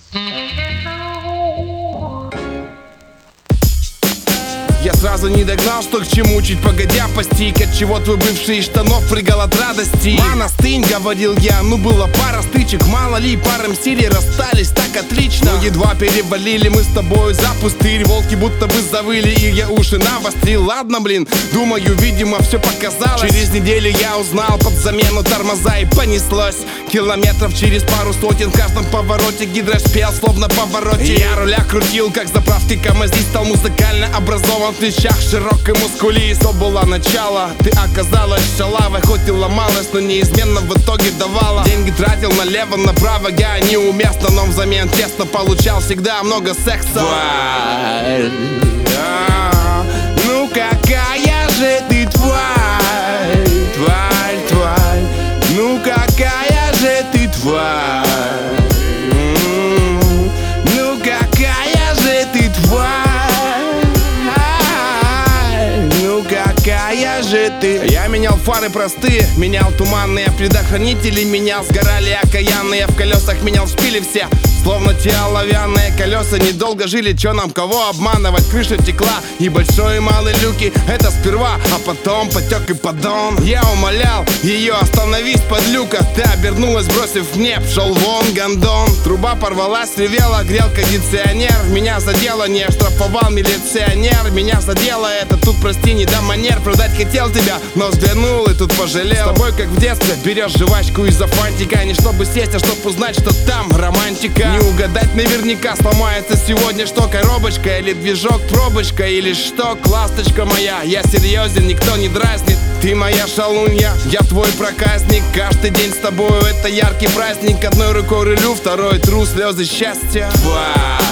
Я сразу не догнал, что к чему, чуть погодя постиг, от чего твой бывший из штанов прыгал от радости. Ман, остынь, говорил я, ну было пара стычек, мало ли, пара мстили, расстались так отлично. Но едва перевалили мы с тобою за пустырь, волки будто бы завыли, и я уши навострил. Ладно, блин, думаю, видимо, все показалось. Через неделю я узнал под замену тормоза, и понеслось километров через пару сотен. В каждом повороте гидрош пел, словно повороте. Я руля крутил, как заправки КамАЗист, стал музыкально образован. В плечах широкой мускулист, то было начало. Ты оказалась шалавой, хоть и ломалась, но неизменно в итоге давала. Деньги тратил налево-направо, я неуместно, но взамен честно получал всегда много секса. Ну какая же ты тварь, тварь, тварь. Ну какая же ты тварь. Ну какая же ты тварь. Какая же ты. Я менял фары простые, менял туманные предохранители, менял, сгорали окаянные. В колесах менял шпили все, словно те оловянные колеса. Недолго жили, чё нам кого обманывать. Крыша текла и большой и малый люки. Это сперва, а потом потек и поддон. Я умолял ее, остановись, подлюка. Ты обернулась, бросив в неб, шел вон гондон. Труба порвалась, ревела, грел кондиционер. Меня задело, не штрафовал милиционер. Меня задело это, тут прости, не до манер. Продать хотел тебя, но взглянул и тут пожалел. С тобой как в детстве, берешь жвачку из-за фантика. Не чтобы сесть, а чтоб узнать, что там романтика. Не угадать наверняка, сломается сегодня что, коробочка или движок, пробочка или что, ласточка моя. Я серьезен, никто не дразнит. Ты моя шалунья, я твой проказник. Каждый день с тобою это яркий праздник. Одной рукой рулю, второй тру слезы счастья.